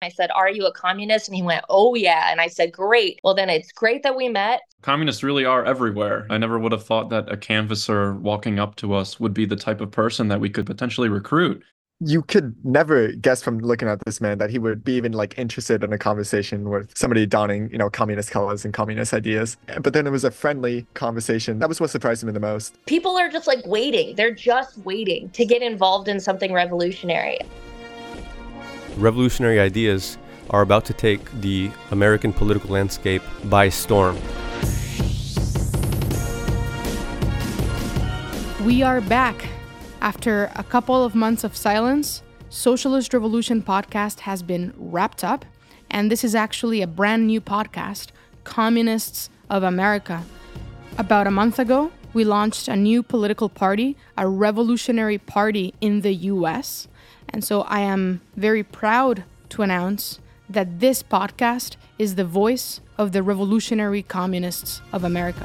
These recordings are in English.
I said, "Are you a communist?" And he went, "Oh, yeah." And I said, "Great. Well, then it's great that we met." Communists really are everywhere. I never would have thought that a canvasser walking up to us would be the type of person that we could potentially recruit. You could never guess from looking at this man that he would be even like interested in a conversation with somebody donning, communist colors and communist ideas. But then it was a friendly conversation. That was what surprised me the most. People are just like waiting. They're just waiting to get involved in something revolutionary. Revolutionary ideas are about to take the American political landscape by storm. We are back. After a couple of months of silence, Socialist Revolution podcast has been wrapped up, and this is actually a brand new podcast, Communists of America. About a month ago, we launched a new political party, a revolutionary party in the US, and so I am very proud to announce that this podcast is the voice of the Revolutionary Communists of America.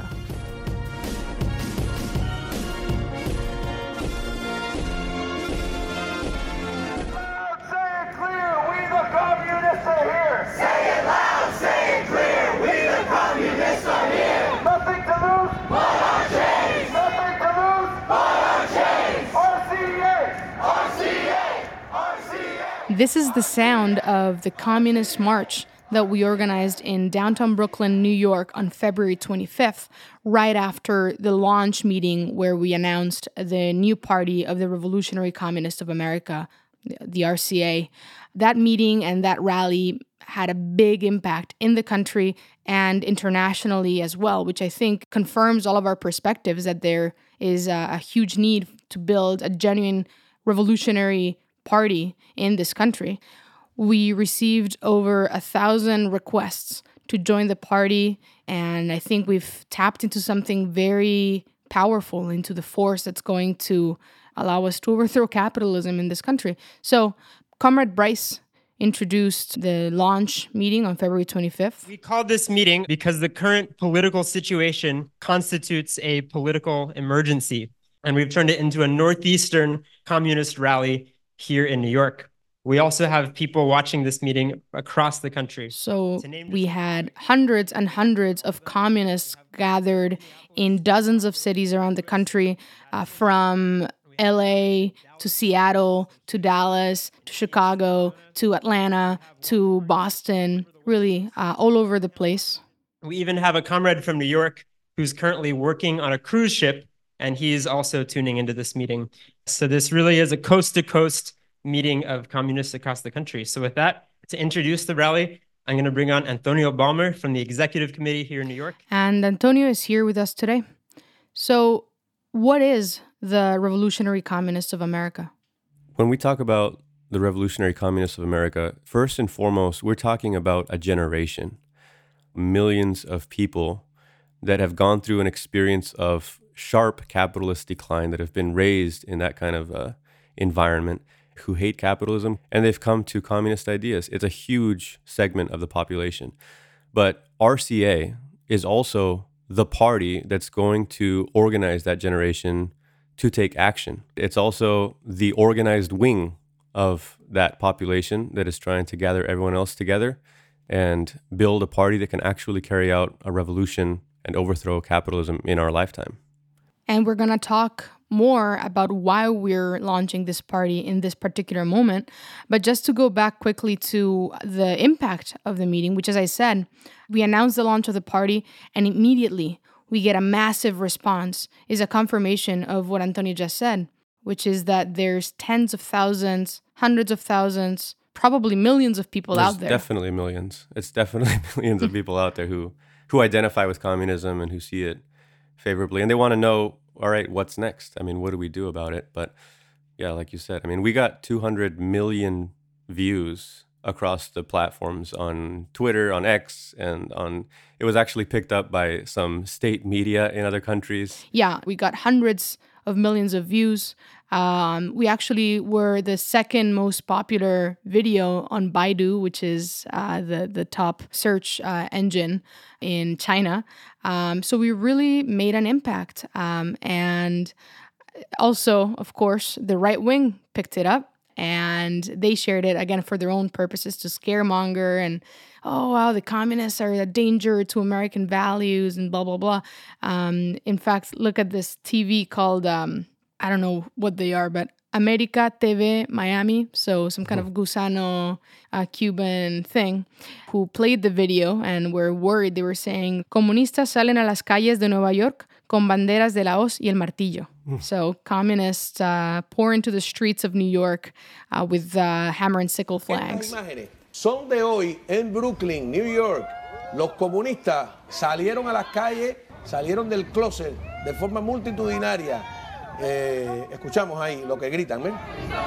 This is the sound of the Communist March that we organized in downtown Brooklyn, New York on February 25th, right after the launch meeting where we announced the new party of the Revolutionary Communists of America, the RCA. That meeting and that rally had a big impact in the country and internationally as well, which I think confirms all of our perspectives that there is a huge need to build a genuine revolutionary party in this country. We received over 1,000 requests to join the party, and I think we've tapped into something very powerful, into the force that's going to allow us to overthrow capitalism in this country. So, Comrade Bryce introduced the launch meeting on February 25th. We called this meeting because the current political situation constitutes a political emergency, and we've turned it into a Northeastern communist rally here in New York. We also have people watching this meeting across the country. So we had hundreds and hundreds of communists gathered in dozens of cities around the country, from LA to Seattle to Dallas to Chicago to Atlanta to Boston, really all over the place. We even have a comrade from New York who's currently working on a cruise ship, and he's also tuning into this meeting. So this really is a coast-to-coast meeting of communists across the country. So with that, to introduce the rally, I'm going to bring on Antonio Balmer from the Executive Committee here in New York. And Antonio is here with us today. So what is the Revolutionary Communists of America? When we talk about the Revolutionary Communists of America, first and foremost, we're talking about a generation, millions of people that have gone through an experience of sharp capitalist decline, that have been raised in that kind of environment, who hate capitalism, and they've come to communist ideas. It's a huge segment of the population. But RCA is also the party that's going to organize that generation to take action. It's also the organized wing of that population that is trying to gather everyone else together and build a party that can actually carry out a revolution and overthrow capitalism in our lifetime. And we're going to talk more about why we're launching this party in this particular moment. But just to go back quickly to the impact of the meeting, which, as I said, we announced the launch of the party and immediately we get a massive response, is a confirmation of what Antonio just said, which is that there's tens of thousands, hundreds of thousands, probably millions of people out there. Definitely millions. It's definitely millions of people out there who identify with communism and who see it favorably. And they want to know, all right, what's next? I mean, what do we do about it? But yeah, like you said, I mean, we got 200 million views across the platforms on Twitter, on X, and it was actually picked up by some state media in other countries. Yeah, we got hundreds of millions of views. We actually were the second most popular video on Baidu, which is the top search engine in China. So we really made an impact. And also, of course, the right wing picked it up. and they shared it again for their own purposes to scaremonger and, oh, wow, the communists are a danger to American values and blah, blah, blah. In fact, look at this TV called, I don't know what they are, but America TV Miami, so some kind of gusano Cuban thing, who played the video and were worried. They were saying, comunistas salen a las calles de Nueva York con banderas de la hoz y el martillo. So communists pour into the streets of New York with hammer and sickle flags. Son de hoy en Brooklyn, New York. Los comunistas salieron a las calles, salieron del closet de forma multitudinaria. Escuchamos ahí lo que gritan, ¿ven?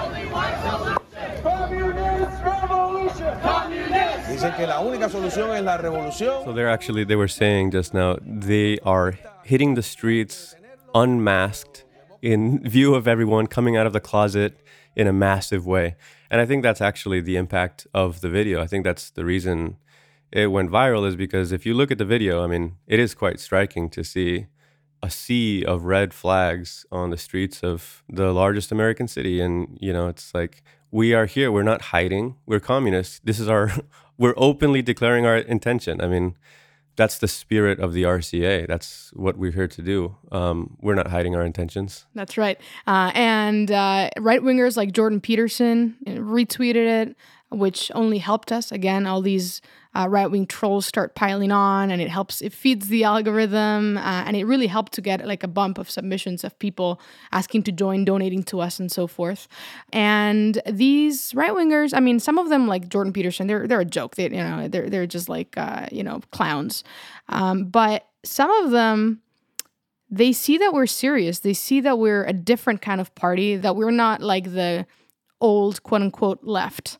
Dicen que la única solución es la revolución. So they were saying just now, they are hitting the streets unmasked in view of everyone coming out of the closet in a massive way. And I think that's actually the impact of the video. I think that's the reason it went viral, is because if you look at the video, I mean, it is quite striking to see a sea of red flags on the streets of the largest American city. And, you know, it's like, we are here. We're not hiding. We're communists. We're openly declaring our intention. I mean, that's the spirit of the RCA. That's what we're here to do. We're not hiding our intentions. That's right. And right-wingers like Jordan Peterson retweeted it, which only helped us. Again, all these right-wing trolls start piling on, and it feeds the algorithm, and it really helped to get like a bump of submissions of people asking to join, donating to us, and so forth. And these right-wingers, I mean, some of them, like Jordan Peterson, they're a joke. They're just like clowns. But some of them, they see that we're serious. They see that we're a different kind of party, that we're not like the old quote-unquote left.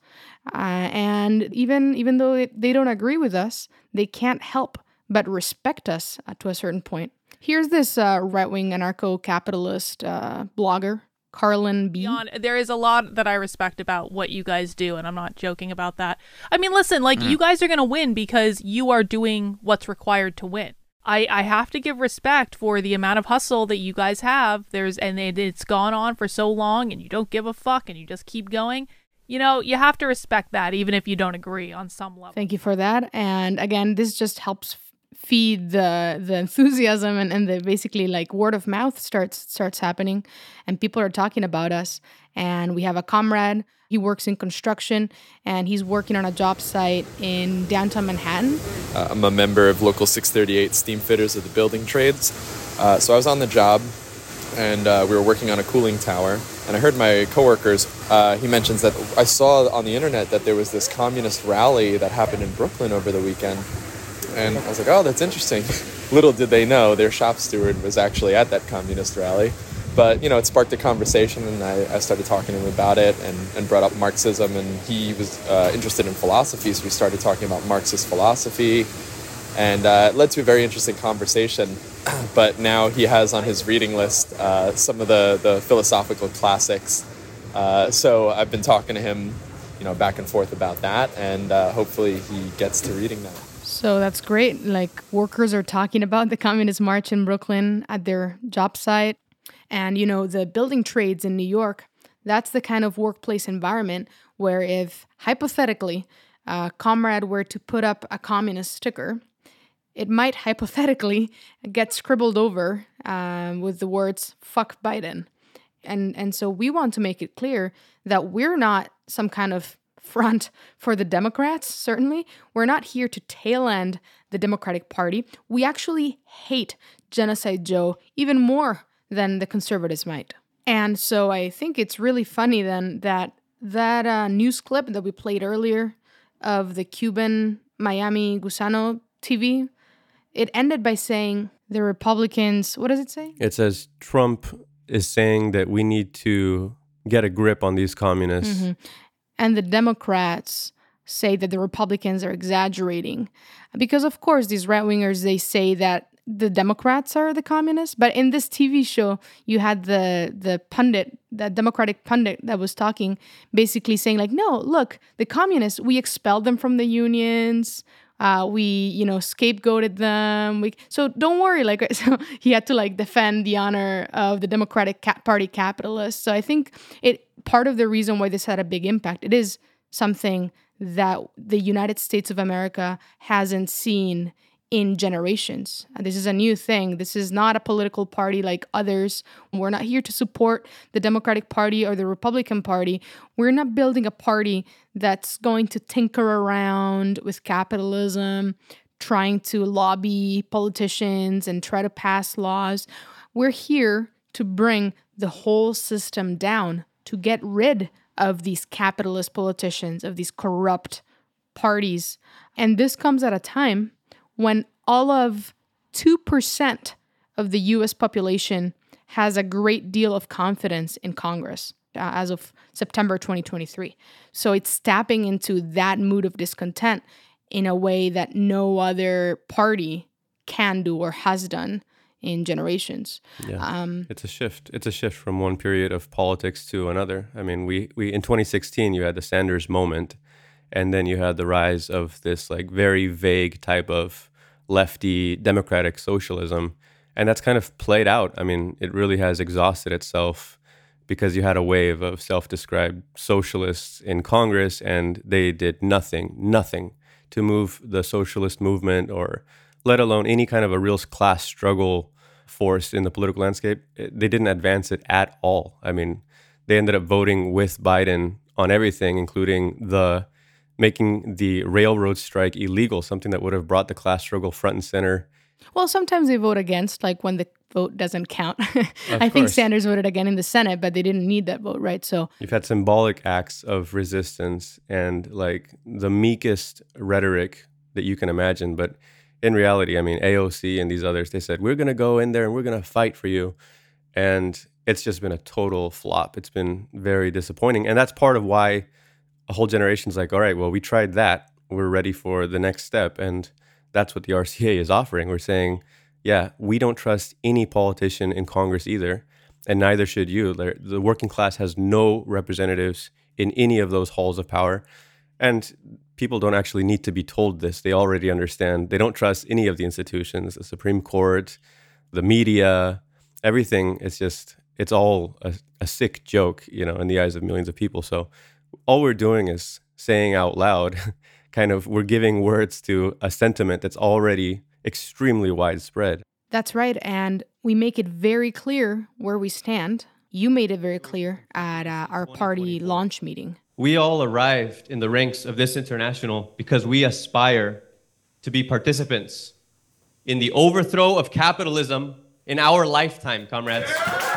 And even though they don't agree with us, they can't help but respect us to a certain point. Here's this right-wing anarcho-capitalist blogger, Carlin B. There is a lot that I respect about what you guys do, and I'm not joking about that. I mean, listen, like, you guys are going to win because you are doing what's required to win. I have to give respect for the amount of hustle that you guys have. It's gone on for so long, and you don't give a fuck, and you just keep going. You know, you have to respect that, even if you don't agree on some level. Thank you for that. And again, this just helps feed the enthusiasm, and the basically like word of mouth starts happening, and people are talking about us. And we have a comrade. He works in construction, and he's working on a job site in downtown Manhattan. I'm a member of Local 638 Steam Fitters of the Building Trades. So I was on the job, and we were working on a cooling tower. And I heard my coworkers, he mentions that I saw on the internet that there was this communist rally that happened in Brooklyn over the weekend. And I was like, oh, that's interesting. Little did they know their shop steward was actually at that communist rally. But, you know, it sparked a conversation, and I started talking to him about it and brought up Marxism. And he was interested in philosophy, so we started talking about Marxist philosophy. And it led to a very interesting conversation. But now he has on his reading list some of the philosophical classics. So I've been talking to him, you know, back and forth about that, and hopefully he gets to reading that. So that's great. Like, workers are talking about the Communist March in Brooklyn at their job site. And, you know, the building trades in New York, that's the kind of workplace environment where if, hypothetically, a comrade were to put up a communist sticker, it might hypothetically get scribbled over with the words, fuck Biden. And so we want to make it clear that we're not some kind of front for the Democrats, certainly. We're not here to tail end the Democratic Party. We actually hate Genocide Joe even more than the conservatives might. And so I think it's really funny then that news clip that we played earlier of the Cuban Miami Gusano TV, it ended by saying the Republicans, what does it say? It says Trump is saying that we need to get a grip on these communists. Mm-hmm. And the Democrats say that the Republicans are exaggerating. Because, of course, these right-wingers, they say that the Democrats are the communists. But in this TV show, you had the pundit, the Democratic pundit that was talking, basically saying like, no, look, the communists, we expelled them from the unions. We, scapegoated them. So don't worry. So he had to defend the honor of the Democratic Party capitalists. So I think it part of the reason why this had a big impact, it is something that the United States of America hasn't seen in generations. This is a new thing. This is not a political party like others. We're not here to support the Democratic Party or the Republican Party. We're not building a party that's going to tinker around with capitalism, trying to lobby politicians and try to pass laws. We're here to bring the whole system down, to get rid of these capitalist politicians, of these corrupt parties. And this comes at a time when all of 2% of the US population has a great deal of confidence in Congress as of September 2023. So it's tapping into that mood of discontent in a way that no other party can do or has done in generations. Yeah, it's a shift. It's a shift from one period of politics to another. I mean, we in 2016, you had the Sanders moment, and then you had the rise of this like very vague type of lefty democratic socialism. And that's kind of played out. I mean, it really has exhausted itself because you had a wave of self-described socialists in Congress, and they did nothing to move the socialist movement, or let alone any kind of a real class struggle force in the political landscape. They didn't advance it at all. I mean, they ended up voting with Biden on everything, including making the railroad strike illegal, something that would have brought the class struggle front and center. Well, sometimes they vote against, like when the vote doesn't count. I think Sanders voted again in the Senate, but they didn't need that vote, right? So you've had symbolic acts of resistance and like the meekest rhetoric that you can imagine. But in reality, I mean, AOC and these others, they said, we're going to go in there and we're going to fight for you. And it's just been a total flop. It's been very disappointing. And that's part of why a whole generation's like, all right, well, we tried that. We're ready for the next step. And that's what the RCA is offering. We're saying, yeah, we don't trust any politician in Congress either, and neither should you. The working class has no representatives in any of those halls of power. And people don't actually need to be told this. They already understand. They don't trust any of the institutions, the Supreme Court, the media, everything. It's all a sick joke, in the eyes of millions of people. So all we're doing is saying out loud, we're giving words to a sentiment that's already extremely widespread. That's right. And we make it very clear where we stand. You made it very clear at our party launch meeting. We all arrived in the ranks of this international because we aspire to be participants in the overthrow of capitalism in our lifetime, comrades.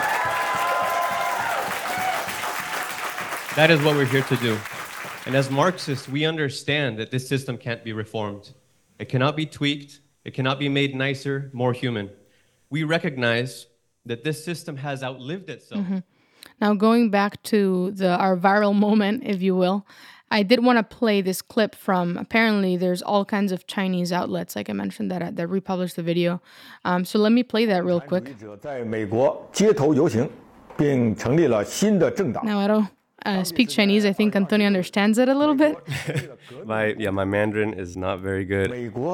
That is what we're here to do. And as Marxists, we understand that this system can't be reformed. It cannot be tweaked. It cannot be made nicer, more human. We recognize that this system has outlived itself. Mm-hmm. Now, going back to our viral moment, if you will, I did want to play this clip from, apparently there's all kinds of Chinese outlets, like I mentioned, that republished the video. So let me play that real quick. Now, I don't speak Chinese. I think Antonio understands it a little bit. My Mandarin is not very good.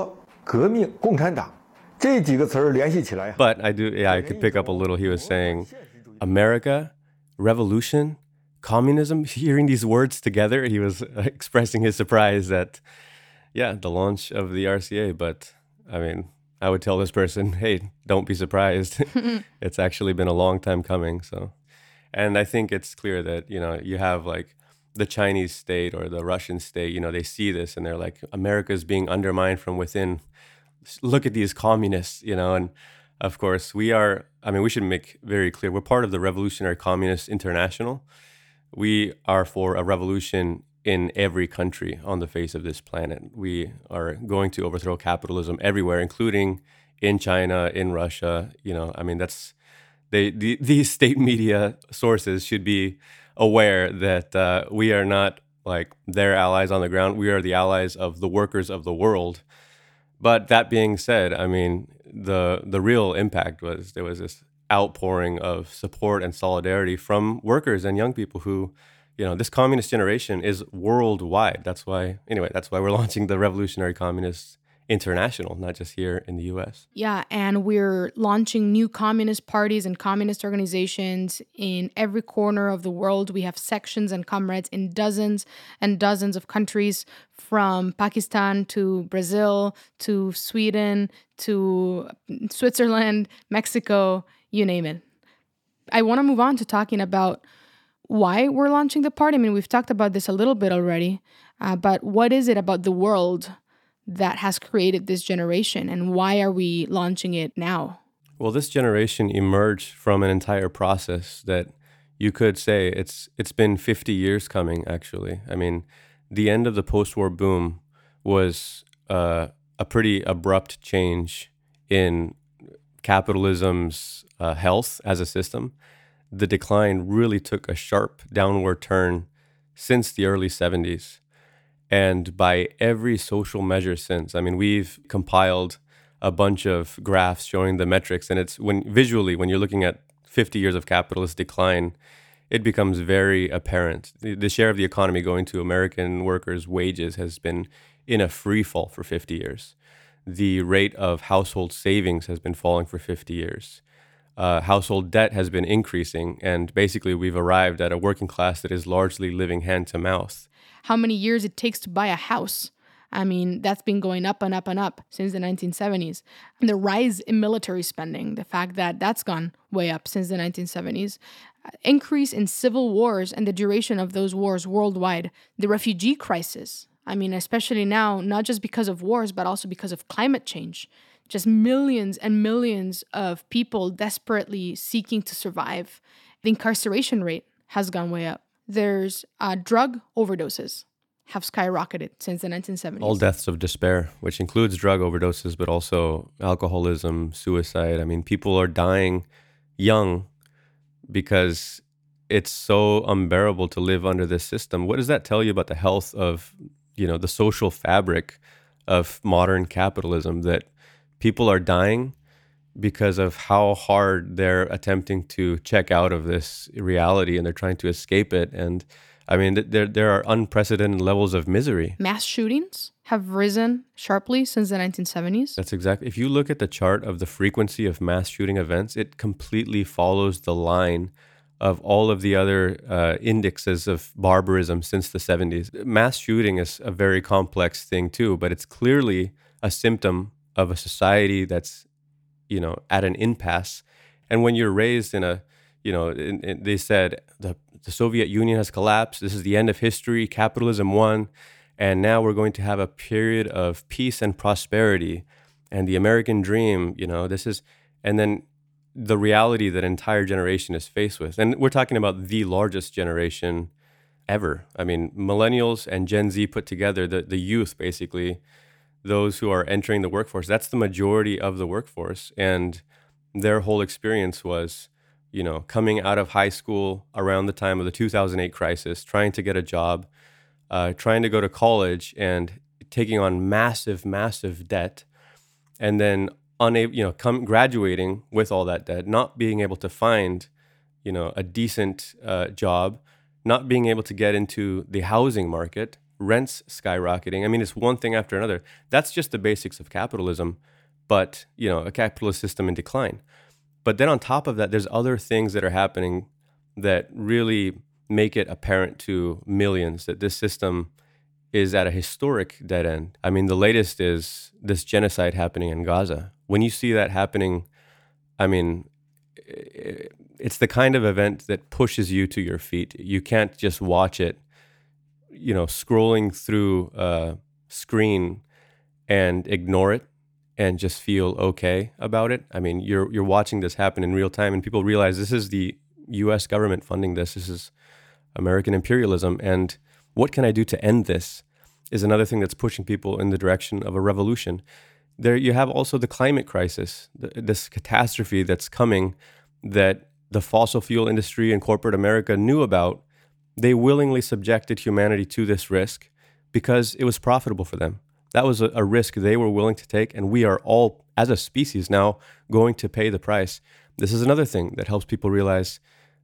But I do, I could pick up a little. He was saying, America, revolution, communism, hearing these words together, he was expressing his surprise at, the launch of the RCA. But, I mean, I would tell this person, hey, don't be surprised. It's actually been a long time coming, so... And I think it's clear that, you have like the Chinese state or the Russian state, they see this and they're like, America's being undermined from within. Look at these communists, and of course we should make very clear, we're part of the Revolutionary Communist International. We are for a revolution in every country on the face of this planet. We are going to overthrow capitalism everywhere, including in China, in Russia, that's... These state media sources should be aware that we are not like their allies on the ground. We are the allies of the workers of the world. But that being said, I mean, the real impact was there was this outpouring of support and solidarity from workers and young people who, this communist generation is worldwide. That's why we're launching the Revolutionary Communist international, not just here in the US. Yeah, and we're launching new communist parties and communist organizations in every corner of the world. We have sections and comrades in dozens and dozens of countries, from Pakistan to Brazil to Sweden to Switzerland, Mexico, you name it. I want to move on to talking about why we're launching the party. I mean, we've talked about this a little bit already, but what is it about the world that has created this generation, and why are we launching it now? Well, this generation emerged from an entire process that you could say it's been 50 years coming, actually. I mean, the end of the post-war boom was a pretty abrupt change in capitalism's health as a system. The decline really took a sharp downward turn since the early 70s. And by every social measure since, I mean, we've compiled a bunch of graphs showing the metrics, and it's when you're looking at 50 years of capitalist decline, it becomes very apparent. The share of the economy going to American workers' wages has been in a free fall for 50 years. The rate of household savings has been falling for 50 years. Household debt has been increasing, and basically we've arrived at a working class that is largely living hand to mouth. How many years it takes to buy a house. I mean, that's been going up and up and up since the 1970s. And the rise in military spending, the fact that that's gone way up since the 1970s. Increase in civil wars and the duration of those wars worldwide. The refugee crisis. I mean, especially now, not just because of wars, but also because of climate change. Just millions and millions of people desperately seeking to survive. The incarceration rate has gone way up. There's drug overdoses have skyrocketed since the 1970s. All deaths of despair, which includes drug overdoses, but also alcoholism, suicide. I mean, people are dying young because it's so unbearable to live under this system. What does that tell you about the health of, the social fabric of modern capitalism, that people are dying because of how hard they're attempting to check out of this reality, and they're trying to escape it? And I mean, there are unprecedented levels of misery. Mass shootings have risen sharply since the 1970s. That's exactly. If you look at the chart of the frequency of mass shooting events, it completely follows the line of all of the other indexes of barbarism since the 70s. Mass shooting is a very complex thing too, but it's clearly a symptom of a society that's, at an impasse. And when you're raised in a, they said the Soviet Union has collapsed. This is the end of history. Capitalism won. And now we're going to have a period of peace and prosperity and the American dream, and then the reality that an entire generation is faced with. And we're talking about the largest generation ever. I mean, millennials and Gen Z put together, the youth, basically, those who are entering the workforce, that's the majority of the workforce. And their whole experience was, coming out of high school around the time of the 2008 crisis, trying to get a job, trying to go to college and taking on massive, massive debt, and then graduating with all that debt, not being able to find, a decent job, not being able to get into the housing market, rents skyrocketing. I mean, it's one thing after another. That's just the basics of capitalism, but, a capitalist system in decline. But then on top of that, there's other things that are happening that really make it apparent to millions that this system is at a historic dead end. I mean, the latest is this genocide happening in Gaza. When you see that happening, I mean, it's the kind of event that pushes you to your feet. You can't just watch it, scrolling through a screen and ignore it and just feel okay about it. I mean, you're watching this happen in real time, and people realize this is the U.S. government funding this. This is American imperialism. And what can I do to end this is another thing that's pushing people in the direction of a revolution. There you have also the climate crisis, this catastrophe that's coming that the fossil fuel industry and corporate America knew about. They willingly subjected humanity to this risk because it was profitable for them. That was a risk they were willing to take, and we are all, as a species now, going to pay the price. This is another thing that helps people realize,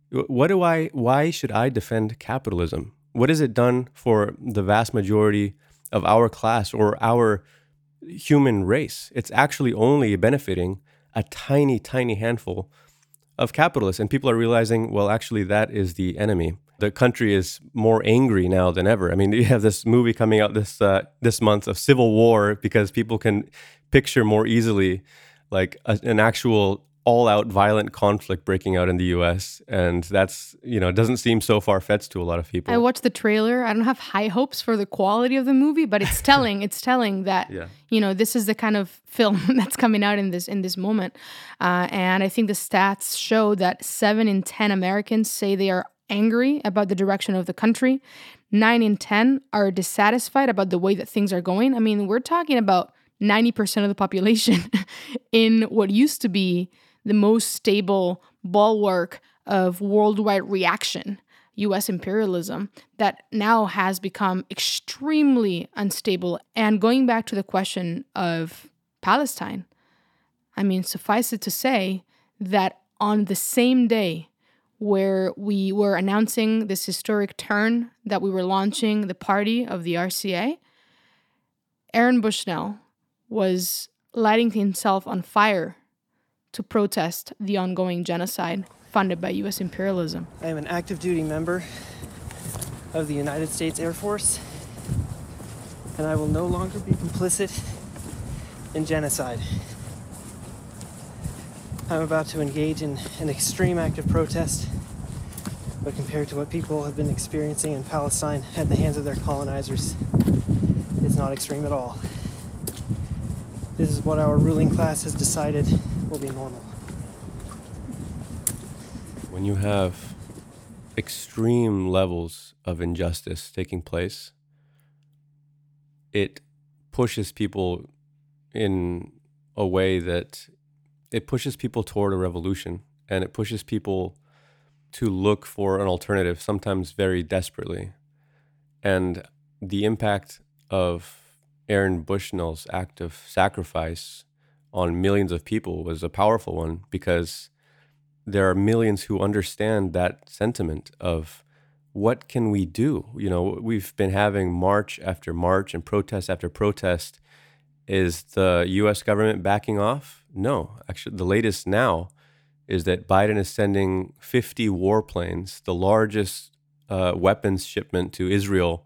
why should I defend capitalism? What has it done for the vast majority of our class or our human race. It's actually only benefiting a tiny, tiny handful of capitalists. And people are realizing, well, actually, that is the enemy. The country is more angry now than ever. I mean, you have this movie coming out this month of civil war because people can picture more easily like an actual all-out violent conflict breaking out in the U.S. And that's, it doesn't seem so far-fetched to a lot of people. I watched the trailer. I don't have high hopes for the quality of the movie, but it's telling. It's telling that, this is the kind of film that's coming out in this moment. And I think the stats show that 7 in 10 Americans say they are angry about the direction of the country. 9 in 10 are dissatisfied about the way that things are going. I mean, we're talking about 90% of the population in what used to be the most stable bulwark of worldwide reaction, U.S. imperialism, that now has become extremely unstable. And going back to the question of Palestine, I mean, suffice it to say that on the same day where we were announcing this historic turn, that we were launching the party of the RCA, Aaron Bushnell was lighting himself on fire to protest the ongoing genocide funded by U.S. imperialism. I am an active duty member of the United States Air Force, and I will no longer be complicit in genocide. I'm about to engage in an extreme act of protest, but compared to what people have been experiencing in Palestine at the hands of their colonizers, it's not extreme at all. This is what our ruling class has decided will be normal. When you have extreme levels of injustice taking place, it pushes people in a way that it pushes people toward a revolution, and it pushes people to look for an alternative, sometimes very desperately. And the impact of Aaron Bushnell's act of sacrifice on millions of people was a powerful one, because there are millions who understand that sentiment of what can we do? We've been having march after march and protest after protest. Is the U.S. government backing off? No. Actually, the latest now is that Biden is sending 50 warplanes, the largest weapons shipment to Israel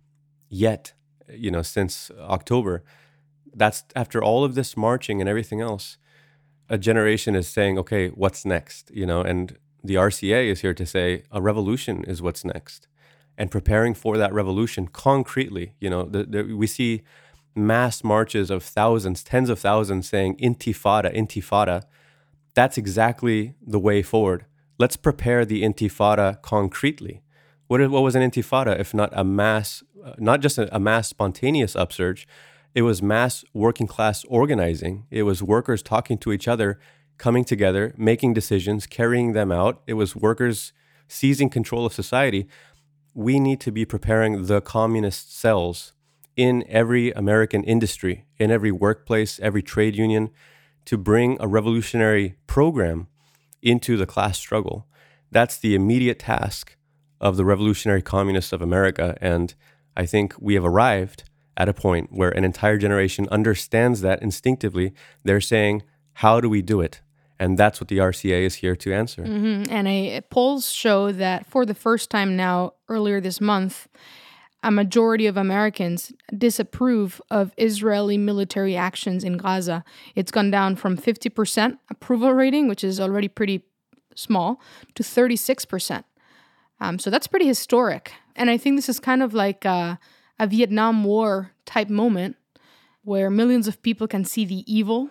yet, since October. That's after all of this marching and everything else. A generation is saying, okay, what's next? And the RCA is here to say a revolution is what's next. And preparing for that revolution concretely, we see mass marches of thousands, tens of thousands saying intifada, intifada. That's exactly the way forward. Let's prepare the intifada concretely. What was an intifada if not a mass, not just a mass spontaneous upsurge? It was mass working class organizing. It was workers talking to each other, coming together, making decisions, carrying them out. It was workers seizing control of society. We need to be preparing the communist cells in every American industry, in every workplace, every trade union, to bring a revolutionary program into the class struggle. That's the immediate task of the revolutionary communists of America. And I think we have arrived at a point where an entire generation understands that instinctively. They're saying, how do we do it? And that's what the RCA is here to answer. Mm-hmm. And polls show that for the first time now, earlier this month, a majority of Americans disapprove of Israeli military actions in Gaza. It's gone down from 50% approval rating, which is already pretty small, to 36%. So that's pretty historic. And I think this is kind of like a Vietnam War type moment where millions of people can see the evil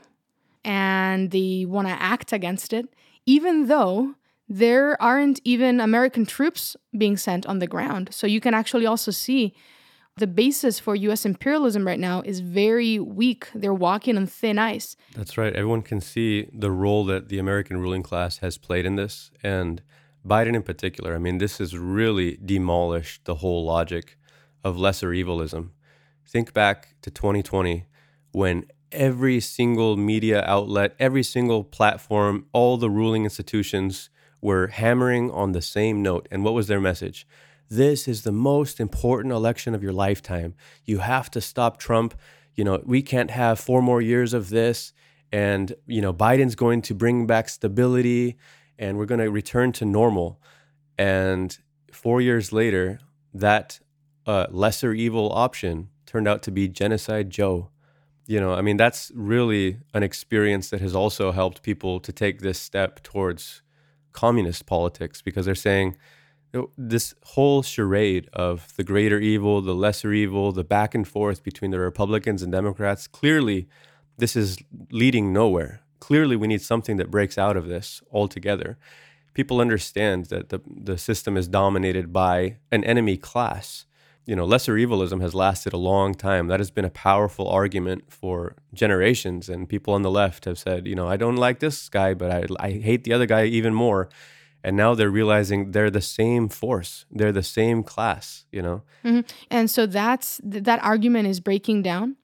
and they want to act against it, even though there aren't even American troops being sent on the ground. So you can actually also see the basis for U.S. imperialism right now is very weak. They're walking on thin ice. That's right. Everyone can see the role that the American ruling class has played in this. And Biden in particular, I mean, this has really demolished the whole logic of lesser evilism. Think back to 2020 when every single media outlet, every single platform, all the ruling institutions were hammering on the same note. And what was their message? This is the most important election of your lifetime. You have to stop Trump. we can't have 4 more years of this, and Biden's going to bring back stability, and we're going to return to normal. And 4 years later, that lesser evil option turned out to be Genocide Joe. That's really an experience that has also helped people to take this step towards communist politics, because they're saying this whole charade of the greater evil, the lesser evil, the back and forth between the Republicans and Democrats, clearly this is leading nowhere. Clearly we need something that breaks out of this altogether. People understand that the system is dominated by an enemy class. Lesser evilism has lasted a long time. That has been a powerful argument for generations. And people on the left have said, I don't like this guy, but I hate the other guy even more. And now they're realizing they're the same force. They're the same class, Mm-hmm. And so that argument is breaking down.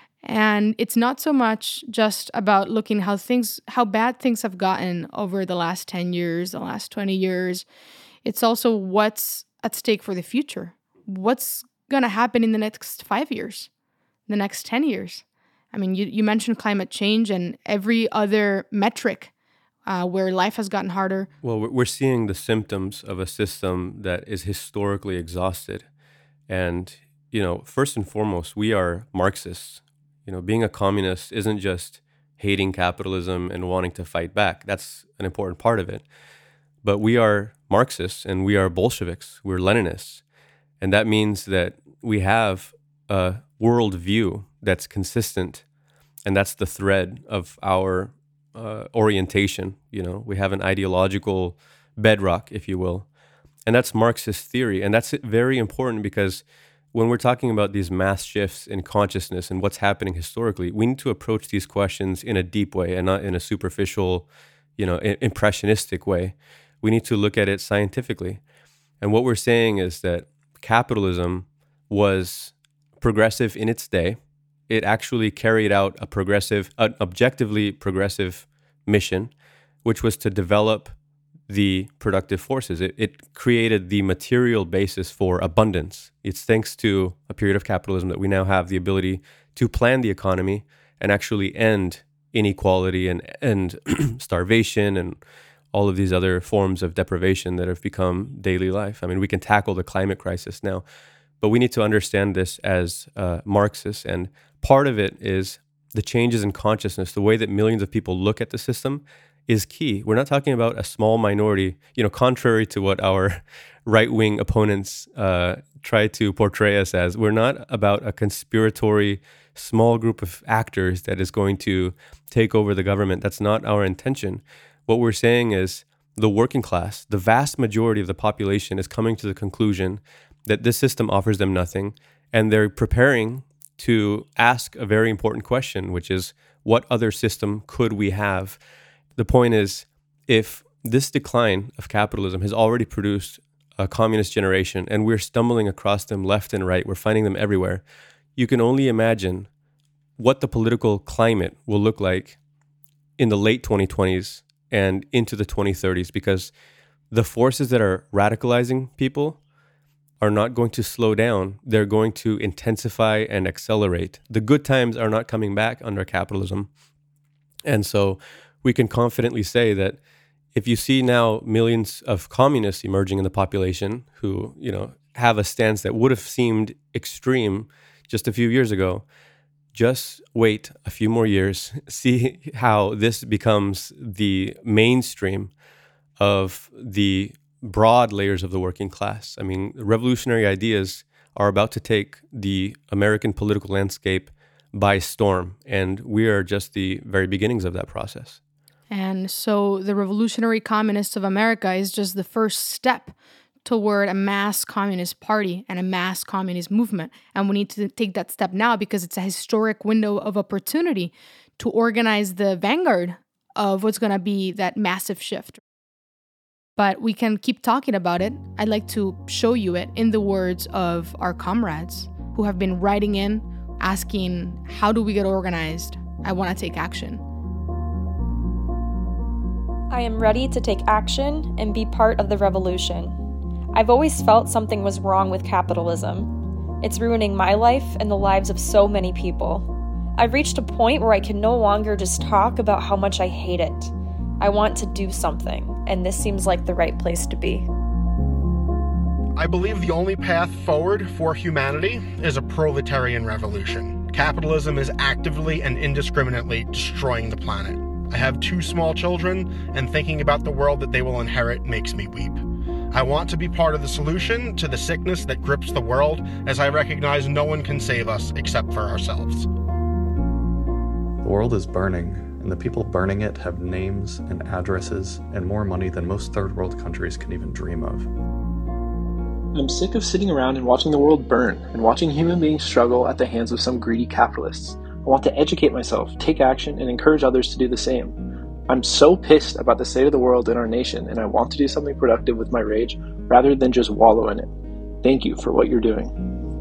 And it's not so much just about looking how bad things have gotten over the last 10 years, the last 20 years. It's also what's at stake for the future. What's going to happen in the next 5 years, the next 10 years? I mean, you mentioned climate change and every other metric where life has gotten harder. Well, we're seeing the symptoms of a system that is historically exhausted. And, first and foremost, we are Marxists. Being a communist isn't just hating capitalism and wanting to fight back. That's an important part of it. But we are Marxists and we are Bolsheviks. We're Leninists. And that means that we have a worldview that's consistent, and that's the thread of our orientation. We have an ideological bedrock, if you will, and that's Marxist theory. And that's very important, because when we're talking about these mass shifts in consciousness and what's happening historically, we need to approach these questions in a deep way and not in a superficial, impressionistic way. We need to look at it scientifically. And what we're saying is that capitalism was progressive in its day. It actually carried out an objectively progressive mission, which was to develop the productive forces. It created the material basis for abundance. It's thanks to a period of capitalism that we now have the ability to plan the economy and actually end inequality and end starvation and all of these other forms of deprivation that have become daily life. I mean, we can tackle the climate crisis now, but we need to understand this as Marxists. And part of it is the changes in consciousness, the way that millions of people look at the system is key. We're not talking about a small minority, contrary to what our right-wing opponents try to portray us as. We're not about a conspiratory small group of actors that is going to take over the government. That's not our intention. What we're saying is the working class, the vast majority of the population, is coming to the conclusion that this system offers them nothing, and they're preparing to ask a very important question, which is, what other system could we have? The point is, if this decline of capitalism has already produced a communist generation and we're stumbling across them left and right, we're finding them everywhere, you can only imagine what the political climate will look like in the late 2020s and into the 2030s, because the forces that are radicalizing people are not going to slow down. They're going to intensify and accelerate. The good times are not coming back under capitalism. And so we can confidently say that if you see now millions of communists emerging in the population who, have a stance that would have seemed extreme just a few years ago, just wait a few more years, see how this becomes the mainstream of the broad layers of the working class. I mean, revolutionary ideas are about to take the American political landscape by storm, and we are just the very beginnings of that process. And so the Revolutionary Communists of America is just the first step toward a mass communist party and a mass communist movement. And we need to take that step now because it's a historic window of opportunity to organize the vanguard of what's going to be that massive shift. But we can keep talking about it. I'd like to show you it in the words of our comrades who have been writing in, asking, how do we get organized? I want to take action. I am ready to take action and be part of the revolution. I've always felt something was wrong with capitalism. It's ruining my life and the lives of so many people. I've reached a point where I can no longer just talk about how much I hate it. I want to do something, and this seems like the right place to be. I believe the only path forward for humanity is a proletarian revolution. Capitalism is actively and indiscriminately destroying the planet. I have 2 small children, and thinking about the world that they will inherit makes me weep. I want to be part of the solution to the sickness that grips the world, as I recognize no one can save us except for ourselves. The world is burning, and the people burning it have names and addresses and more money than most third world countries can even dream of. I'm sick of sitting around and watching the world burn and watching human beings struggle at the hands of some greedy capitalists. I want to educate myself, take action, and encourage others to do the same. I'm so pissed about the state of the world and our nation, and I want to do something productive with my rage rather than just wallow in it. Thank you for what you're doing.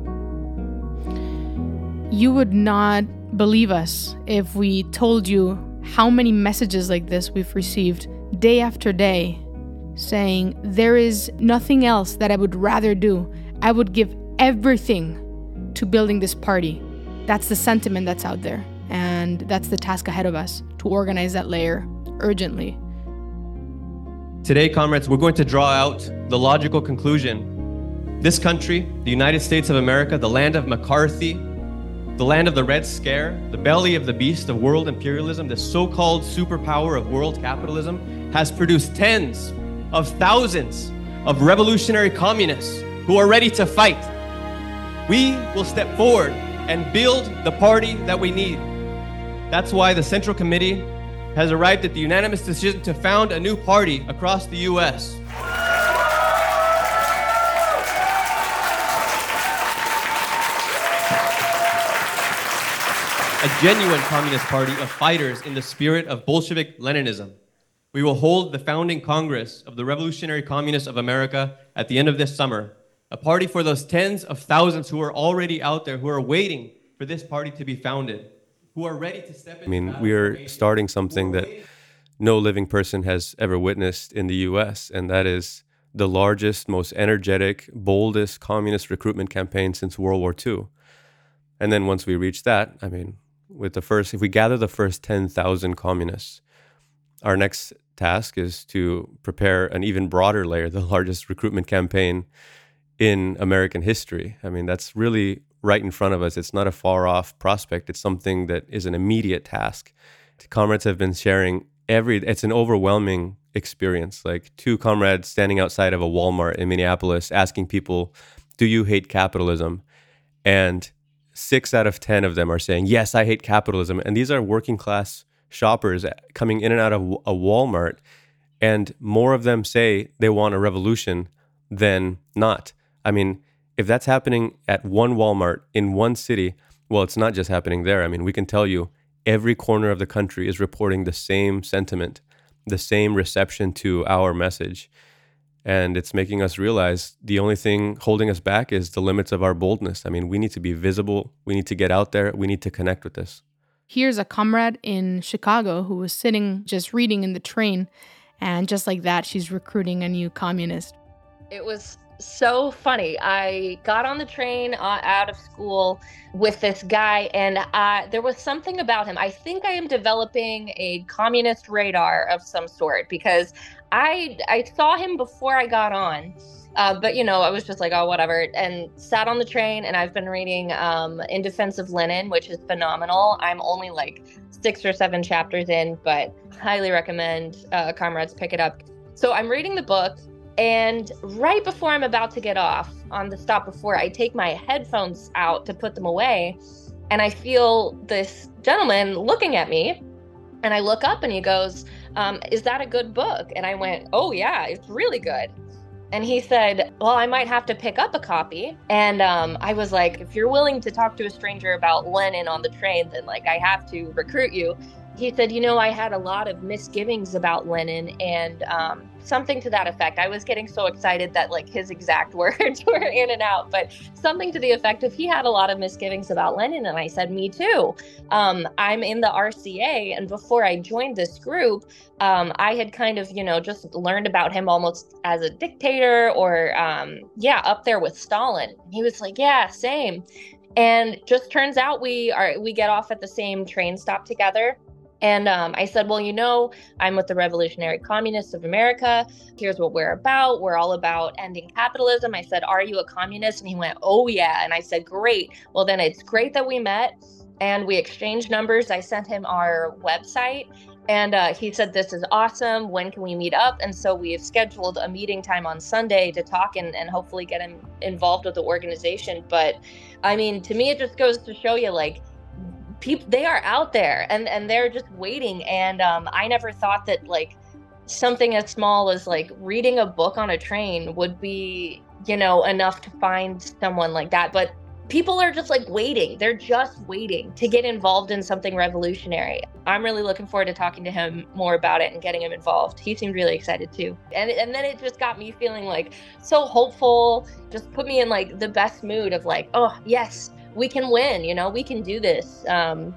You would not believe us if we told you how many messages like this we've received day after day saying, there is nothing else that I would rather do. I would give everything to building this party. That's the sentiment that's out there. And that's the task ahead of us, to organize that layer urgently. Today, comrades, we're going to draw out the logical conclusion. This country, the United States of America, the land of McCarthy, the land of the Red Scare, the belly of the beast of world imperialism, the so-called superpower of world capitalism, has produced tens of thousands of revolutionary communists who are ready to fight. We will step forward and build the party that we need. That's why the Central Committee has arrived at the unanimous decision to found a new party across the U.S. A genuine communist party of fighters in the spirit of Bolshevik Leninism. We will hold the founding Congress of the Revolutionary Communists of America at the end of this summer. A party for those tens of thousands who are already out there, who are waiting for this party to be founded, who are ready to step in. We are starting something that no living person has ever witnessed in the U.S., and that is the largest, most energetic, boldest communist recruitment campaign since World War II. And then once we reach that, if we gather the first 10,000 communists, our next task is to prepare an even broader layer, the largest recruitment campaign in American history. That's really right in front of us. It's not a far-off prospect. It's something that is an immediate task. Comrades have been sharing it's an overwhelming experience. Like 2 comrades standing outside of a Walmart in Minneapolis asking people, do you hate capitalism? And 6 out of 10 of them are saying, yes, I hate capitalism. And these are working class shoppers coming in and out of a Walmart. And more of them say they want a revolution than not. If that's happening at one Walmart in one city, well, it's not just happening there. We can tell you every corner of the country is reporting the same sentiment, the same reception to our message. And it's making us realize the only thing holding us back is the limits of our boldness. We need to be visible. We need to get out there. We need to connect with this. Here's a comrade in Chicago who was sitting just reading in the train. And just like that, she's recruiting a new communist. It was so funny. I got on the train out of school with this guy, and there was something about him. I think I am developing a communist radar of some sort, because I saw him before I got on. But, I was just like, oh, whatever, and sat on the train, and I've been reading In Defense of Lenin, which is phenomenal. I'm only like 6 or 7 chapters in, but highly recommend comrades pick it up. So I'm reading the book, and right before I'm about to get off on the stop before, I take my headphones out to put them away, and I feel this gentleman looking at me, and I look up and he goes, is that a good book? And I went, oh yeah, it's really good. And he said, well, I might have to pick up a copy. And I was like, if you're willing to talk to a stranger about Lenin on the train, then I have to recruit you. He said, I had a lot of misgivings about Lenin, and something to that effect. I was getting so excited that his exact words were in and out, but something to the effect of he had a lot of misgivings about Lenin. And I said, me too. I'm in the RCA. And before I joined this group, I had kind of, just learned about him almost as a dictator or, up there with Stalin. He was like, yeah, same. And just turns out we get off at the same train stop together. And I said, well, I'm with the Revolutionary Communists of America. Here's what we're about. We're all about ending capitalism. I said, are you a communist? And he went, oh, yeah. And I said, great. Well, then it's great that we met. And we exchanged numbers. I sent him our website. And he said, this is awesome. When can we meet up? And so we have scheduled a meeting time on Sunday to talk and hopefully get him involved with the organization. But I mean, to me, it just goes to show you, like, people, they are out there and they're just waiting. And I never thought that like something as small as like reading a book on a train would be, enough to find someone like that. But people are just like waiting. They're just waiting to get involved in something revolutionary. I'm really looking forward to talking to him more about it and getting him involved. He seemed really excited too. And then it just got me feeling like so hopeful, just put me in like the best mood of like, oh yes, we can win, we can do this. I'm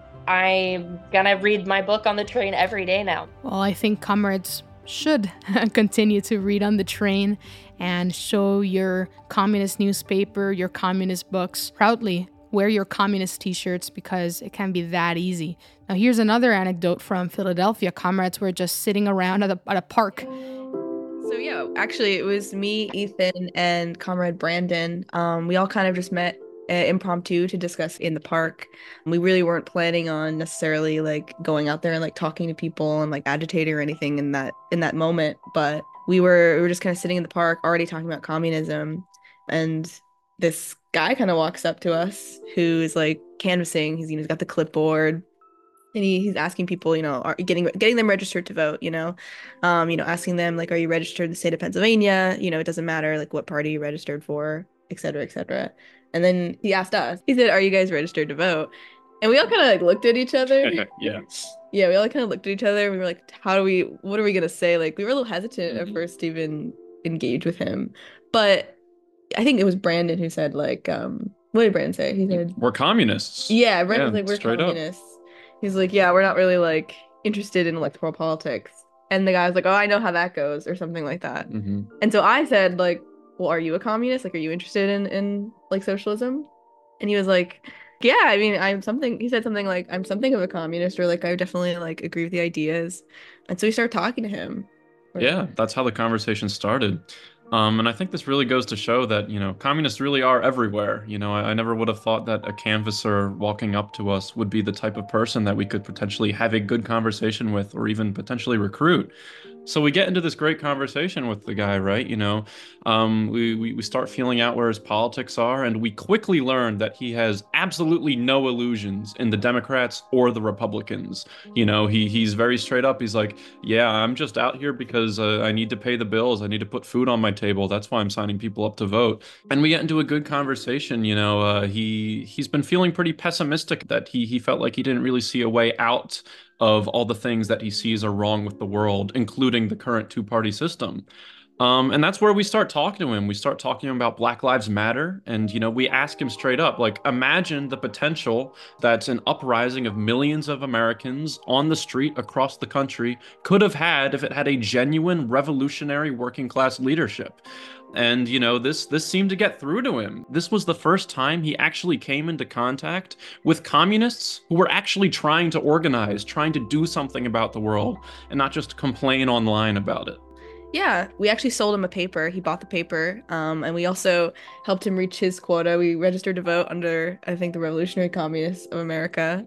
gonna read my book on the train every day now. Well, I think comrades should continue to read on the train and show your communist newspaper, your communist books proudly. Wear your communist t-shirts because it can be that easy. Now, here's another anecdote from Philadelphia. Comrades were just sitting around at a park. So yeah, actually it was me, Ethan, and Comrade Brandon. We all kind of just met impromptu to discuss in the park. We really weren't planning on necessarily like going out there and like talking to people and like agitating or anything in that moment, but we were just kind of sitting in the park already talking about communism, and this guy kind of walks up to us who's like canvassing. He's got the clipboard and he's asking people, are getting them registered to vote, asking them like, are you registered in the state of Pennsylvania? It doesn't matter like what party you're registered for, et cetera, et cetera. And then he asked us, he said, are you guys registered to vote? And we all kind of like looked at each other. Yeah, we all kind of looked at each other and we were like, what are we going to say? Like, we were a little hesitant at first to even engage with him. But I think it was Brandon who said like, what did Brandon say? He said, we're communists. Yeah, Brandon was like, we're communists. He's like, yeah, we're not really like interested in electoral politics. And the guy was like, oh, I know how that goes, or something like that. Mm-hmm. And so I said like, well, are you a communist? Like, are you interested in like socialism? And he was like, yeah, I mean, he said something like, I'm something of a communist, or like, I definitely like agree with the ideas. And so we started talking to him. Yeah, that's how the conversation started. And I think this really goes to show that, communists really are everywhere. I never would have thought that a canvasser walking up to us would be the type of person that we could potentially have a good conversation with or even potentially recruit. So we get into this great conversation with the guy, right? We start feeling out where his politics are, and we quickly learn that he has absolutely no illusions in the Democrats or the Republicans. He's very straight up. He's like, yeah, I'm just out here because I need to pay the bills. I need to put food on my table. That's why I'm signing people up to vote. And we get into a good conversation. He's been feeling pretty pessimistic, that he felt like he didn't really see a way out of all the things that he sees are wrong with the world, including the current two-party system. And that's where we start talking to him. We start talking about Black Lives Matter. And, we ask him straight up, like, imagine the potential that an uprising of millions of Americans on the street across the country could have had if it had a genuine revolutionary working class leadership. And, this seemed to get through to him. This was the first time he actually came into contact with communists who were actually trying to organize, trying to do something about the world, and not just complain online about it. Yeah, we actually sold him a paper. He bought the paper, and we also helped him reach his quota. We registered to vote under, I think, the Revolutionary Communists of America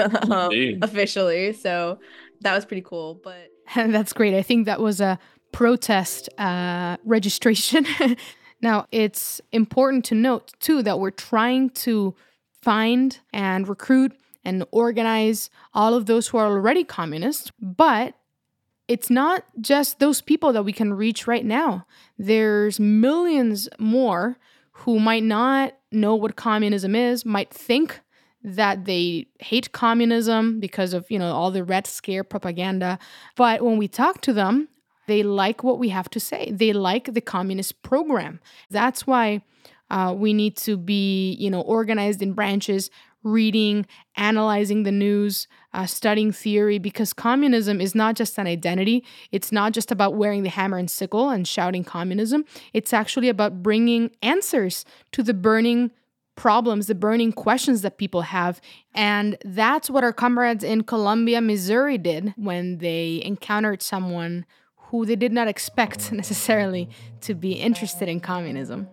officially. So that was pretty cool. But that's great. I think that was a protest registration. Now, it's important to note, too, that we're trying to find and recruit and organize all of those who are already communists, but it's not just those people that we can reach right now. There's millions more who might not know what communism is, might think that they hate communism because of, all the Red Scare propaganda. But when we talk to them, they like what we have to say. They like the communist program. That's why we need to be, organized in branches, reading, analyzing the news, studying theory, because communism is not just an identity. It's not just about wearing the hammer and sickle and shouting communism. It's actually about bringing answers to the burning problems, the burning questions that people have. And that's what our comrades in Columbia, Missouri did when they encountered someone who they did not expect necessarily to be interested in communism.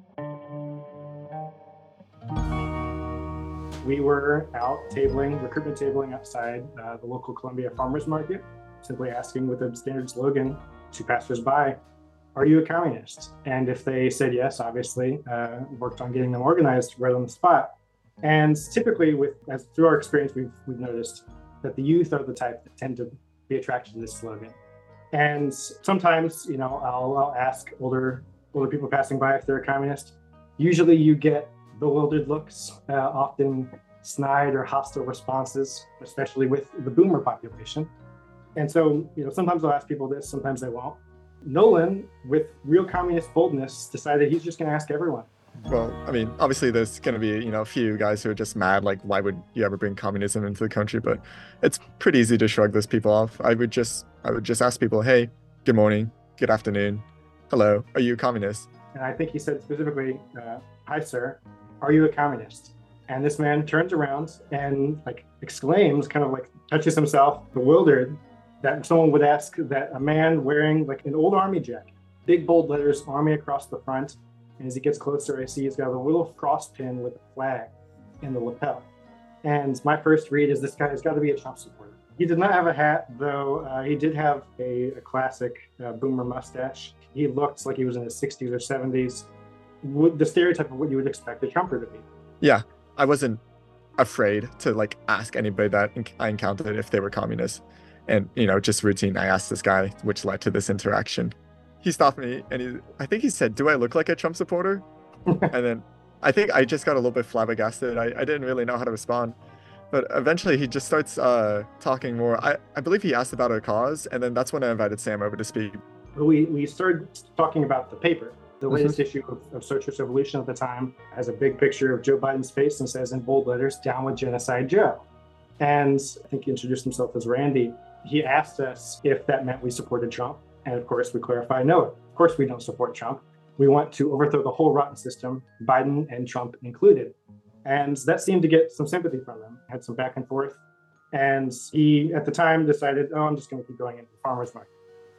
We were out recruitment tabling outside the local Columbia Farmers Market, simply asking with a standard slogan to passersby, "Are you a communist?" And if they said yes, obviously, worked on getting them organized right on the spot. And typically, through our experience, we've noticed that the youth are the type that tend to be attracted to this slogan. And sometimes, I'll ask older people passing by if they're a communist. Usually, you get bewildered looks, often snide or hostile responses, especially with the boomer population. And so, sometimes I'll ask people this, sometimes I won't. Nolan, with real communist boldness, decided he's just going to ask everyone. Well, I mean, obviously there's going to be, a few guys who are just mad, like, why would you ever bring communism into the country? But it's pretty easy to shrug those people off. I would just ask people, hey, good morning, good afternoon, hello, are you a communist? And I think he said specifically, hi, sir, are you a communist? And this man turns around and exclaims, kind of touches himself, bewildered, that someone would ask that a man wearing an old army jacket, big bold letters, army across the front. And as he gets closer, I see he's got a little cross pin with a flag in the lapel. And my first read is this guy has got to be a Trump supporter. He did not have a hat, though. He did have a classic boomer mustache. He looked like he was in his 60s or 70s. The stereotype of what you would expect a Trumper to be. Yeah, I wasn't afraid to ask anybody that I encountered if they were communists. And, just routine, I asked this guy, which led to this interaction. He stopped me and I think he said, do I look like a Trump supporter? And then I think I just got a little bit flabbergasted. I didn't really know how to respond. But eventually he just starts talking more. I believe he asked about our cause. And then that's when I invited Sam over to speak. We started talking about the paper. The latest issue of Socialist Revolution at the time has a big picture of Joe Biden's face and says in bold letters, "Down with Genocide Joe." And I think he introduced himself as Randy. He asked us if that meant we supported Trump. And of course, we clarified, no, of course we don't support Trump. We want to overthrow the whole rotten system, Biden and Trump included. And that seemed to get some sympathy from him, had some back and forth. And he, at the time, decided, I'm just going to keep going into the farmer's market.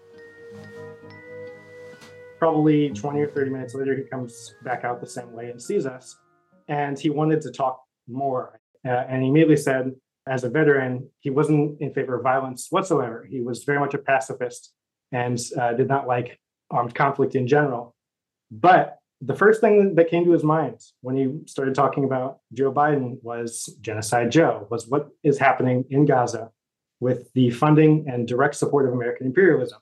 Probably 20 or 30 minutes later, he comes back out the same way and sees us. And he wanted to talk more. And he immediately said, as a veteran, he wasn't in favor of violence whatsoever. He was very much a pacifist and did not like armed conflict in general. But the first thing that came to his mind when he started talking about Joe Biden was Genocide Joe, was what is happening in Gaza with the funding and direct support of American imperialism.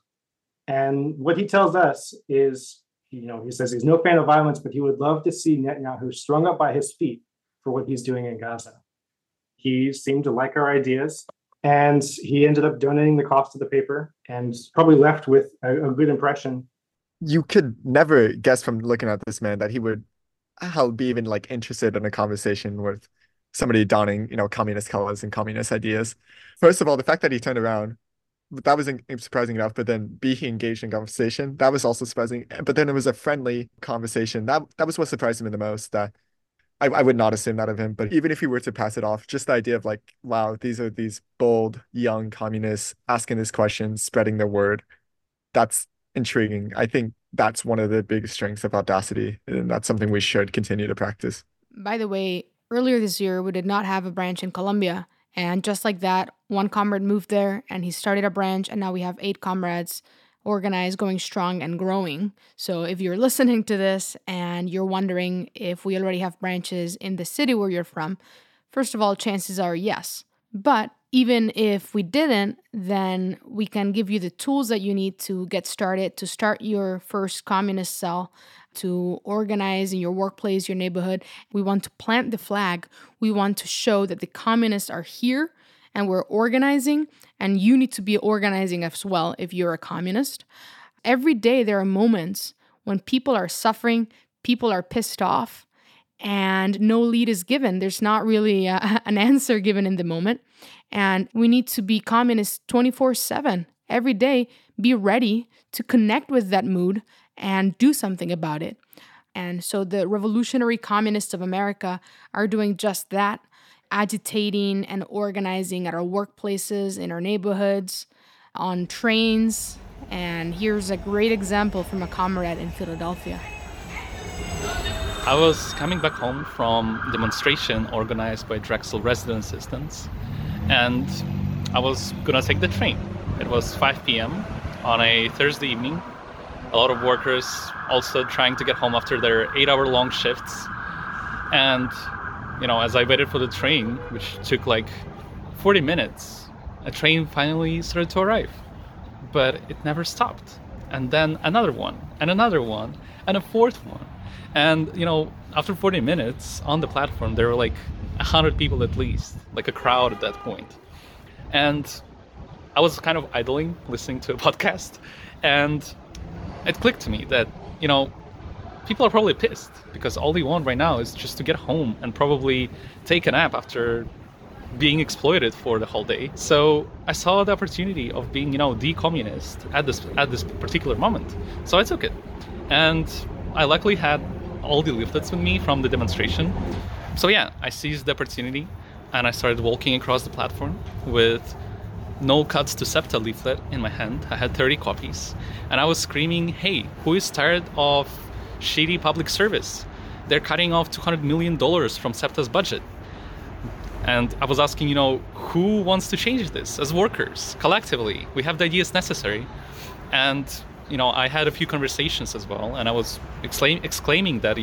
And what he tells us is, he says he's no fan of violence, but he would love to see Netanyahu strung up by his feet for what he's doing in Gaza. He seemed to like our ideas, and he ended up donating the cost of the paper and probably left with a good impression. You could never guess from looking at this man that he would be even interested in a conversation with somebody donning, communist colors and communist ideas. First of all, the fact that he turned around, that was surprising enough, but then he engaged in conversation, that was also surprising. But then it was a friendly conversation. That was what surprised me the most, that I would not assume that of him, but even if he were to pass it off, just the idea of wow, these are these bold, young communists asking these questions, spreading their word, that's intriguing. I think that's one of the biggest strengths of Audacity, and that's something we should continue to practice. By the way, earlier this year, we did not have a branch in Columbia, and just like that, one comrade moved there, and he started a branch, and now we have 8 comrades organized, going strong and growing. So if you're listening to this and you're wondering if we already have branches in the city where you're from, first of all, chances are yes. But even if we didn't, then we can give you the tools that you need to get started, to start your first communist cell, to organize in your workplace, your neighborhood. We want to plant the flag. We want to show that the communists are here and we're organizing, and you need to be organizing as well if you're a communist. Every day there are moments when people are suffering, people are pissed off, and no lead is given. There's not really an answer given in the moment. And we need to be communists 24/7. Every day, be ready to connect with that mood and do something about it. And so the revolutionary communists of America are doing just that, agitating and organizing at our workplaces, in our neighborhoods, on trains. And here's a great example from a comrade in Philadelphia. I was coming back home from a demonstration organized by Drexel resident assistants, and I was gonna take the train. It was 5 p.m. on a Thursday evening. A lot of workers also trying to get home after their 8-hour-long shifts. And, as I waited for the train, which took like 40 minutes, a train finally started to arrive. But it never stopped. And then another one, and another one, and a fourth one. And, after 40 minutes on the platform, there were like 100 people at least, like a crowd at that point. And I was kind of idling, listening to a podcast, and it clicked to me that, people are probably pissed because all they want right now is just to get home and probably take a nap after being exploited for the whole day. So I saw the opportunity of being, the communist at this particular moment. So I took it. And I luckily had all the leaflets with me from the demonstration. So yeah, I seized the opportunity and I started walking across the platform with No Cuts to SEPTA leaflet in my hand. I had 30 copies. And I was screaming, hey, who is tired of shady public service? They're cutting off $200 million from SEPTA's budget. And I was asking, who wants to change this as workers, collectively? We have the ideas necessary. And, I had a few conversations as well. And I was exclaiming that,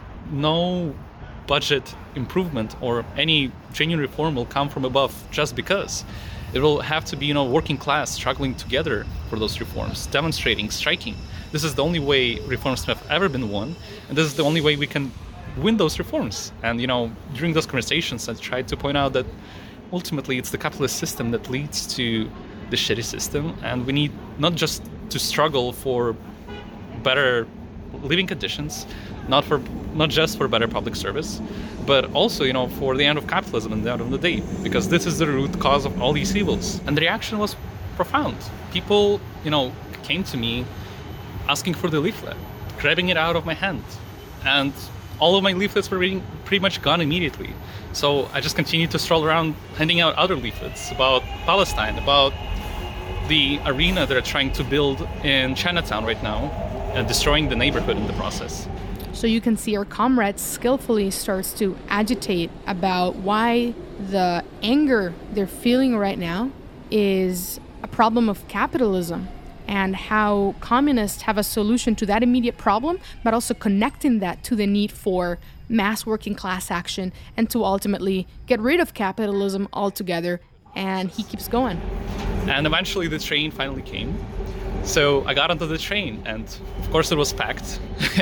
no budget improvement or any genuine reform will come from above just because. It will have to be, working class struggling together for those reforms, demonstrating, striking. This is the only way reforms have ever been won, and this is the only way we can win those reforms. And, during those conversations, I tried to point out that ultimately it's the capitalist system that leads to the shitty system, and we need not just to struggle for better living conditions, not just for better public service, but also, for the end of capitalism and the end of the day, because this is the root cause of all these evils. And the reaction was profound. People, came to me asking for the leaflet, grabbing it out of my hand. And all of my leaflets were pretty much gone immediately. So I just continued to stroll around handing out other leaflets about Palestine, about the arena they're trying to build in Chinatown right now, and destroying the neighborhood in the process. So you can see our comrade skillfully starts to agitate about why the anger they're feeling right now is a problem of capitalism, and how communists have a solution to that immediate problem, but also connecting that to the need for mass working class action and to ultimately get rid of capitalism altogether. And he keeps going. And eventually the train finally came. So I got onto the train, and of course it was packed.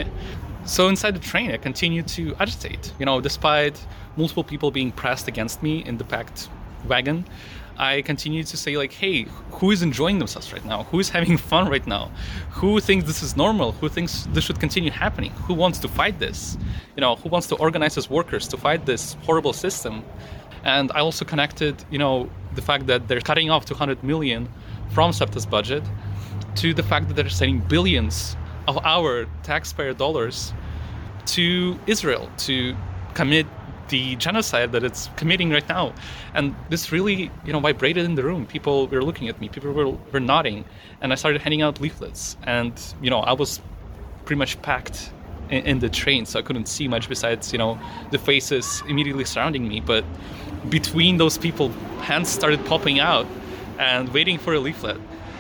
So inside the train, I continued to agitate. Despite multiple people being pressed against me in the packed wagon, I continued to say, hey, who is enjoying themselves right now? Who is having fun right now? Who thinks this is normal? Who thinks this should continue happening? Who wants to fight this? Who wants to organize as workers to fight this horrible system? And I also connected, the fact that they're cutting off $200 million from SEPTA's budget to the fact that they're sending billions of our taxpayer dollars to Israel to commit the genocide that it's committing right now. And this really, vibrated in the room. People were looking at me, people were nodding, and I started handing out leaflets. And, I was pretty much packed in the train, so I couldn't see much besides, the faces immediately surrounding me. But between those people, hands started popping out and waiting for a leaflet.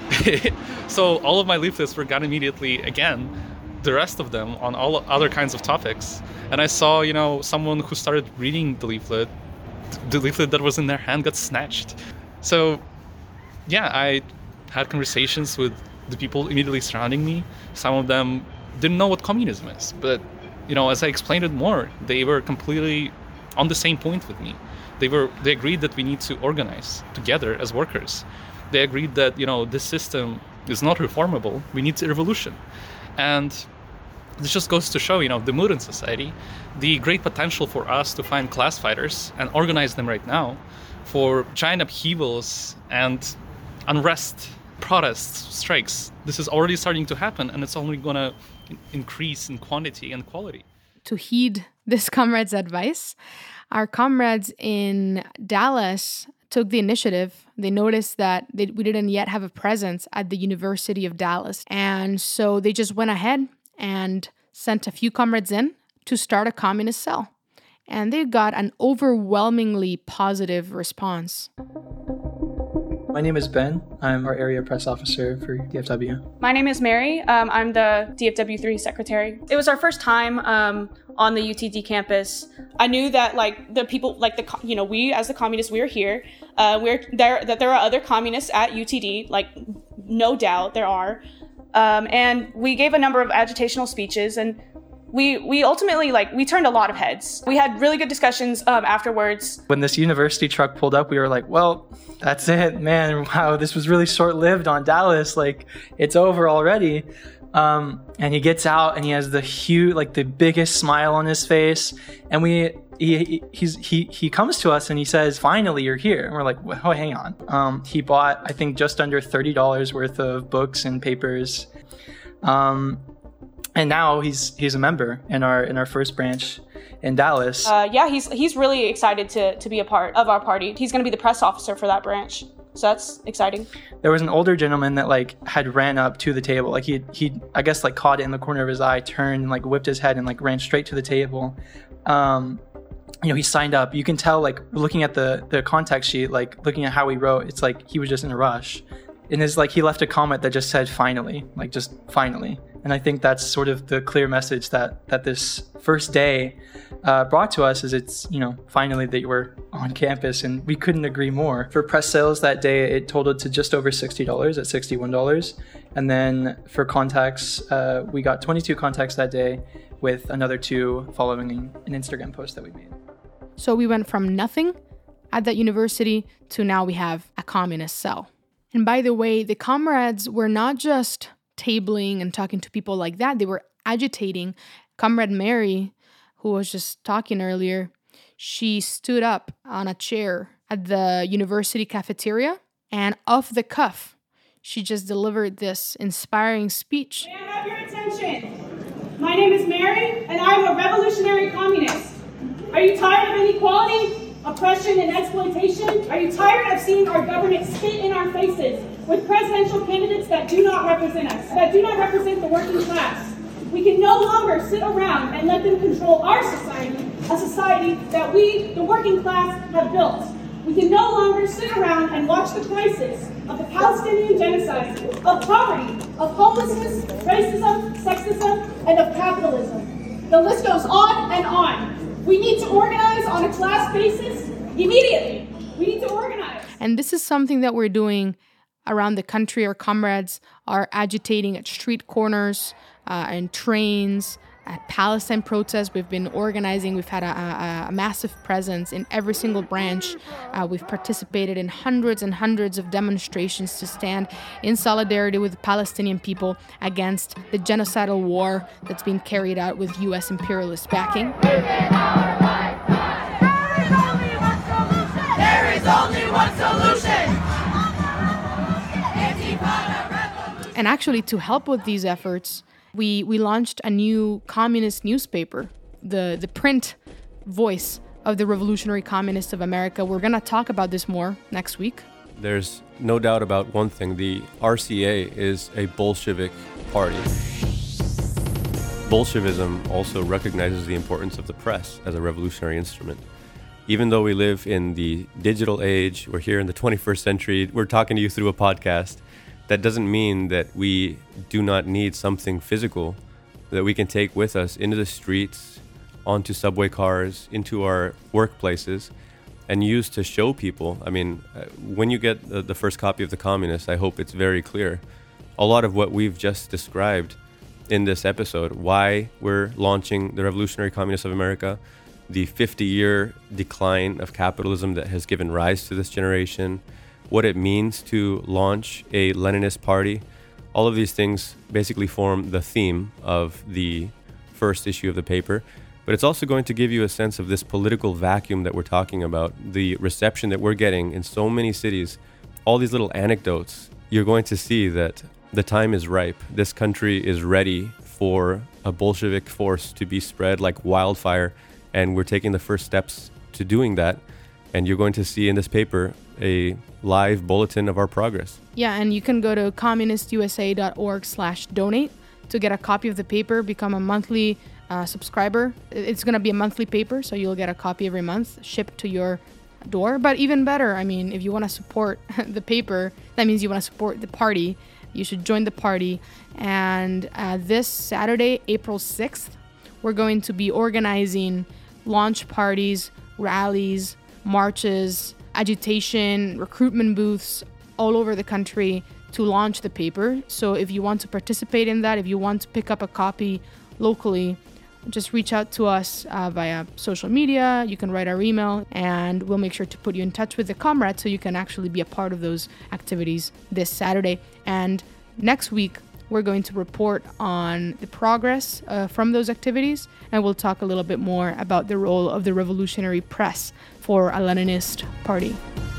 So all of my leaflets were gone immediately again, the rest of them on all other kinds of topics. And I saw, someone who started reading the leaflet that was in their hand got snatched. So, yeah, I had conversations with the people immediately surrounding me. Some of them didn't know what communism is, but, as I explained it more, they were completely on the same point with me. They agreed that we need to organize together as workers. They agreed that, this system is not reformable. We need a revolution. And this just goes to show, the mood in society, the great potential for us to find class fighters and organize them right now for giant upheavals and unrest protests, strikes. This is already starting to happen, and it's only going to increase in quantity and quality. To heed this comrade's advice, our comrades in Dallas took the initiative. They noticed that we didn't yet have a presence at the University of Dallas. And so they just went ahead and sent a few comrades in to start a communist cell. And they got an overwhelmingly positive response. My name is Ben. I'm our area press officer for DFW. My name is Mary. I'm the DFW3 secretary. It was our first time on the UTD campus. I knew that the people, we as the communists, we are here. That there are other communists at UTD, no doubt there are. And we gave a number of agitational speeches, and we ultimately, we turned a lot of heads. We had really good discussions afterwards. When this university truck pulled up, we were like, well, that's it, man. Wow, this was really short-lived on Dallas. It's over already. And he gets out and he has the huge, the biggest smile on his face. And he comes to us and he says, finally, you're here. And we're like, oh, hang on. He bought, I think, just under $30 worth of books and papers. And now he's a member in our first branch in Dallas. He's really excited to be a part of our party. He's going to be the press officer for that branch. So that's exciting. There was an older gentleman that had ran up to the table. He I guess caught it in the corner of his eye, turned and whipped his head and ran straight to the table. He signed up. You can tell looking at the contact sheet, looking at how he wrote, it's he was just in a rush. And it's he left a comment that just said finally, just finally. And I think that's sort of the clear message that this first day brought to us is it's, finally that we're on campus, and we couldn't agree more. For press sales that day, it totaled to just over $60 at $61. And then for contacts, we got 22 contacts that day with another 2 following an Instagram post that we made. So we went from nothing at that university to now we have a communist cell. And by the way, the comrades were not just tabling and talking to people like that. They were agitating. Comrade Mary, who was just talking earlier, she stood up on a chair at the university cafeteria, and off the cuff, she just delivered this inspiring speech. May I have your attention? My name is Mary, and I'm a revolutionary communist. Are you tired of inequality, oppression, and exploitation? Are you tired of seeing our government spit in our faces with presidential candidates that do not represent us, that do not represent the working class? We can no longer sit around and let them control our society, a society that we, the working class, have built. We can no longer sit around and watch the crisis of the Palestinian genocide, of poverty, of homelessness, racism, sexism, and of capitalism. The list goes on and on. We need to organize on a class basis immediately. We need to organize. And this is something that we're doing around the country. Our comrades are agitating at street corners, and trains, at Palestine protests. We've been organizing. We've had a massive presence in every single branch. We've participated in hundreds and hundreds of demonstrations to stand in solidarity with the Palestinian people against the genocidal war that's being carried out with U.S. imperialist backing. There is only one solution. And actually, to help with these efforts, we launched a new communist newspaper, the print voice of the Revolutionary Communists of America. We're going to talk about this more next week. There's no doubt about one thing. The RCA is a Bolshevik party. Bolshevism also recognizes the importance of the press as a revolutionary instrument. Even though we live in the digital age, we're here in the 21st century, we're talking to you through a podcast, that doesn't mean that we do not need something physical that we can take with us into the streets, onto subway cars, into our workplaces, and use to show people. I mean, when you get the first copy of The Communist, I hope it's very clear. A lot of what we've just described in this episode, why we're launching the Revolutionary Communists of America, the 50-year decline of capitalism that has given rise to this generation, what it means to launch a Leninist party. All of these things basically form the theme of the first issue of the paper. But it's also going to give you a sense of this political vacuum that we're talking about, the reception that we're getting in so many cities, all these little anecdotes you're going to see that the time is ripe. This country is ready for a Bolshevik force to be spread like wildfire, and we're taking the first steps to doing that. And you're going to see in this paper a live bulletin of our progress. Yeah, and you can go to communistusa.org/donate to get a copy of the paper, become a monthly subscriber. It's going to be a monthly paper, so you'll get a copy every month shipped to your door. But even better, I mean, if you want to support the paper, that means you want to support the party. You should join the party. And this Saturday, April 6th, we're going to be organizing launch parties, rallies, marches, agitation, recruitment booths all over the country to launch the paper. So if you want to participate in that, if you want to pick up a copy locally, just reach out to us via social media. You can write our email, and we'll make sure to put you in touch with the comrades so you can actually be a part of those activities this Saturday. And next week, we're going to report on the progress from those activities, and we'll talk a little bit more about the role of the revolutionary press for a Leninist party.